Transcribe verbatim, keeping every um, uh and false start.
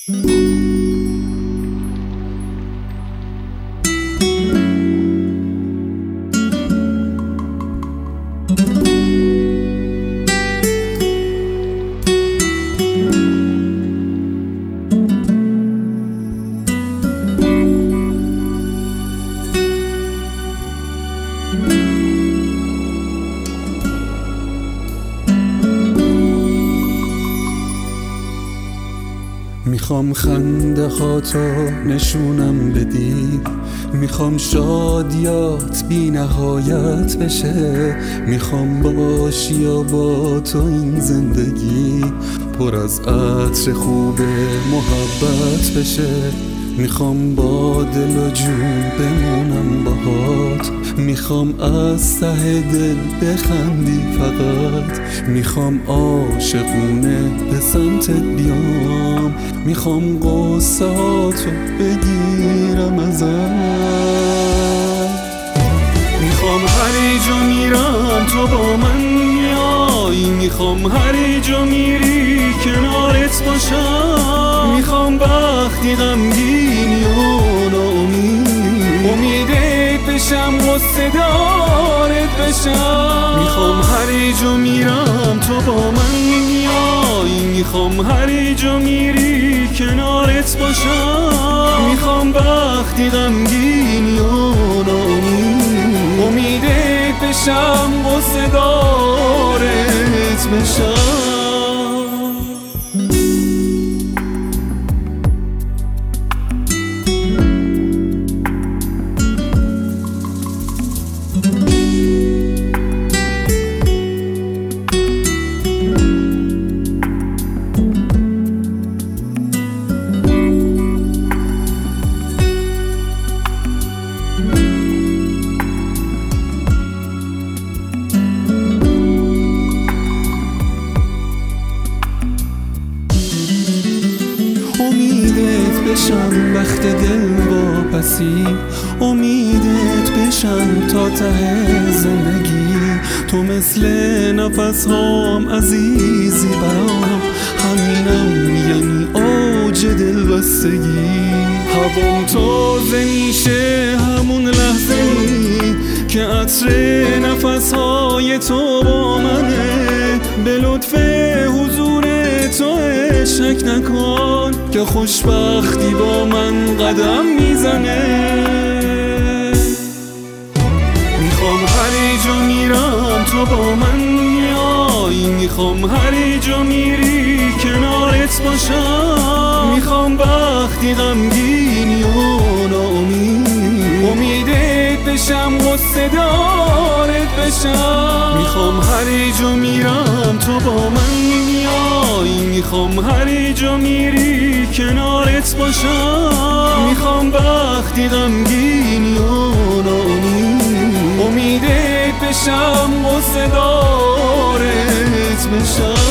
میخوام خنده هاتو نشونم بدی، میخوام شادیات بی نهایت بشه، میخوام باشی و با تو این زندگی پر از عطر خوب محبت بشه. میخوام با دل و جون بمونم باهات، میخوام از ته دل بخندی فقط، میخوام عاشقونه به سمتت بیام، میخوام قصه هاتو بگیرم ازت، میخوام هر جا میرم تو با من میای، میخوام هر جا میری کنارت باشم، میخوام وقتی غمگینی و ناامید امیدت بشم غصه دارت بشم، میخوام هر جا میرم تو با من میای، میخوام هر جا میری کنارت باشم، میخوام وقتی غمگینی و ناامید امیدت بشم غصه دارت بشم. امیدت بشم وقت دل واپسی، امیدت بشم تا ته زندگی، تو مثل نفس هام عزیزی برام، همینم یعنی اوج دل بستگی، هوام تازه میشه همون لحظه ای که عطر نفس های تو با منه، به لطف حضور تو شک نکن که خوشبختی با من قدم میزنه، میخوام هر جا میرم تو با من میای، میخوام هر جا میری کنارت باشم، میخوام وقتی غمگینی و ناامید امیدت بشم غصه دارت بشم، میخوام هر جا میرم تو با من میای، میخوام هر جا میری کنارت باشم، میخوام وقتی غمگینی و ناامید امیدت بشم غصه دارت بشم.